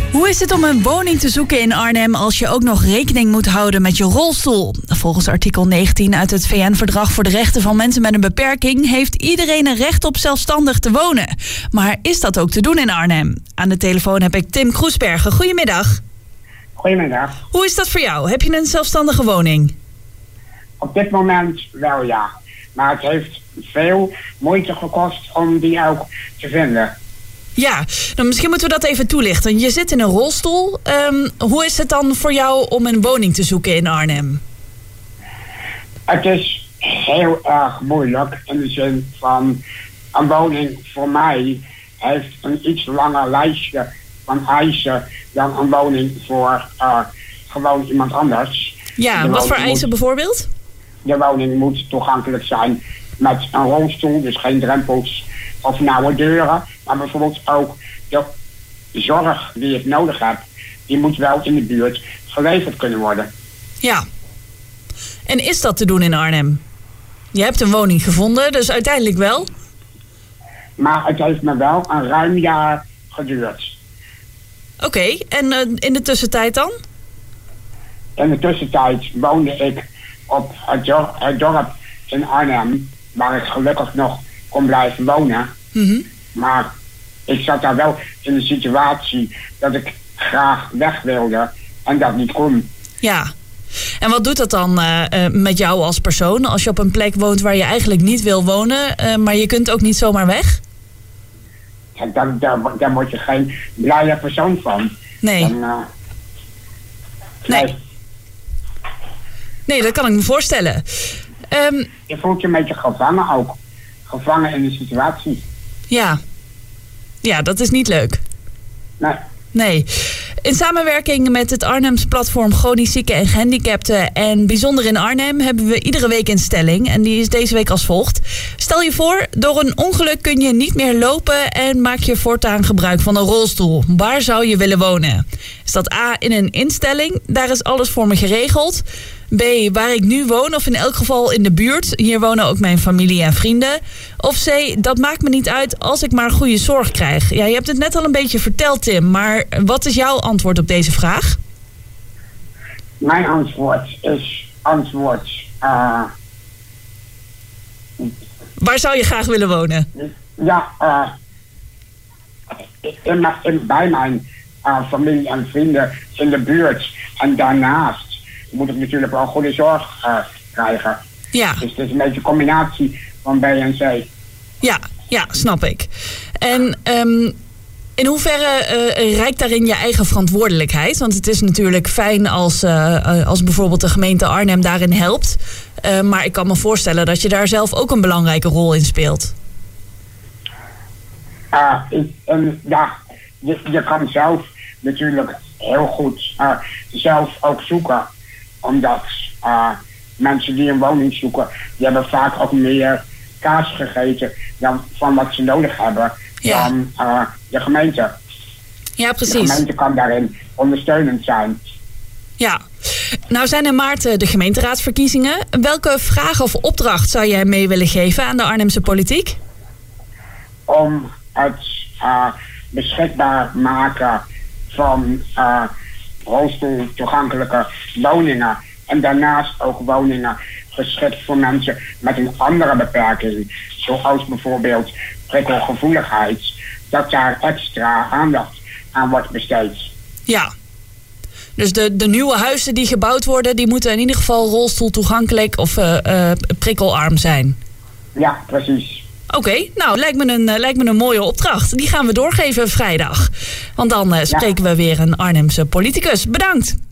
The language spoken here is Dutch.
Hoe is het om een woning te zoeken in Arnhem als je ook nog rekening moet houden met je rolstoel? Volgens artikel 19 uit het VN-verdrag voor de rechten van mensen met een beperking heeft iedereen een recht op zelfstandig te wonen. Maar is dat ook te doen in Arnhem? Aan de telefoon heb ik Tim Kroesbergen. Goedemiddag. Goedemiddag. Hoe is dat voor jou? Heb je een zelfstandige woning? Op dit moment wel, ja. Maar het heeft veel moeite gekost om die ook te vinden. Ja, dan misschien moeten we dat even toelichten. Je zit in een rolstoel. Hoe is het dan voor jou om een woning te zoeken in Arnhem? Het is heel erg moeilijk in de zin van een woning voor mij heeft een iets langer lijstje van eisen dan een woning voor gewoon iemand anders. Ja, wat voor eisen bijvoorbeeld? De woning moet toegankelijk zijn met een rolstoel, dus geen drempels of nauwe deuren. Maar bijvoorbeeld ook de zorg die ik nodig heb, die moet wel in de buurt geleverd kunnen worden. Ja. En is dat te doen in Arnhem? Je hebt een woning gevonden, dus uiteindelijk wel. Maar het heeft me wel een ruim jaar geduurd. Oké, en in de tussentijd dan? In de tussentijd woonde ik op het dorp in Arnhem, waar ik gelukkig nog kon blijven wonen. Mm-hmm. Maar ik zat daar wel in de situatie dat ik graag weg wilde en dat niet kon. Ja. En wat doet dat dan met jou als persoon als je op een plek woont waar je eigenlijk niet wil wonen, maar je kunt ook niet zomaar weg? Ja, daar word je geen blije persoon van. Nee. Nee. Nee, dat kan ik me voorstellen. Je voelt je een beetje gevangen ook. Gevangen in de situatie. Ja. Ja, dat is niet leuk. Nee. In samenwerking met het Arnhems platform Chronisch Zieken en Gehandicapten en Bijzonder in Arnhem hebben we iedere week een stelling. En die is deze week als volgt. Stel je voor, door een ongeluk kun je niet meer lopen en maak je voortaan gebruik van een rolstoel. Waar zou je willen wonen? Is dat A, in een instelling? Daar is alles voor me geregeld. B, waar ik nu woon of in elk geval in de buurt. Hier wonen ook mijn familie en vrienden. Of C, dat maakt me niet uit als ik maar goede zorg krijg. Ja, je hebt het net al een beetje verteld, Tim. Maar wat is jouw antwoord op deze vraag? Mijn antwoord is waar zou je graag willen wonen? Ja, bij mijn familie en vrienden in de buurt. En daarnaast moet ik natuurlijk wel goede zorg krijgen. Ja. Dus het is een beetje een combinatie van B en C. Ja, snap ik. En in hoeverre reikt daarin je eigen verantwoordelijkheid? Want het is natuurlijk fijn als bijvoorbeeld de gemeente Arnhem daarin helpt. Maar ik kan me voorstellen dat je daar zelf ook een belangrijke rol in speelt. Je kan zelf natuurlijk heel goed zelf ook zoeken. Omdat mensen die een woning zoeken, die hebben vaak ook meer kaas gegeten dan van wat ze nodig hebben dan de gemeente. Ja, precies. De gemeente kan daarin ondersteunend zijn. Ja. Nou zijn in maart de gemeenteraadsverkiezingen. Welke vraag of opdracht zou jij mee willen geven aan de Arnhemse politiek? Om het beschikbaar maken van rolstoeltoegankelijke woningen. En daarnaast ook woningen geschikt voor mensen met een andere beperking. Zoals bijvoorbeeld prikkelgevoeligheid. Dat daar extra aandacht aan wordt besteed. Ja. Dus de nieuwe huizen die gebouwd worden, die moeten in ieder geval rolstoeltoegankelijk of prikkelarm zijn. Ja, precies. Oké, nou lijkt me een mooie opdracht. Die gaan we doorgeven vrijdag. Want dan spreken we weer een Arnhemse politicus. Bedankt.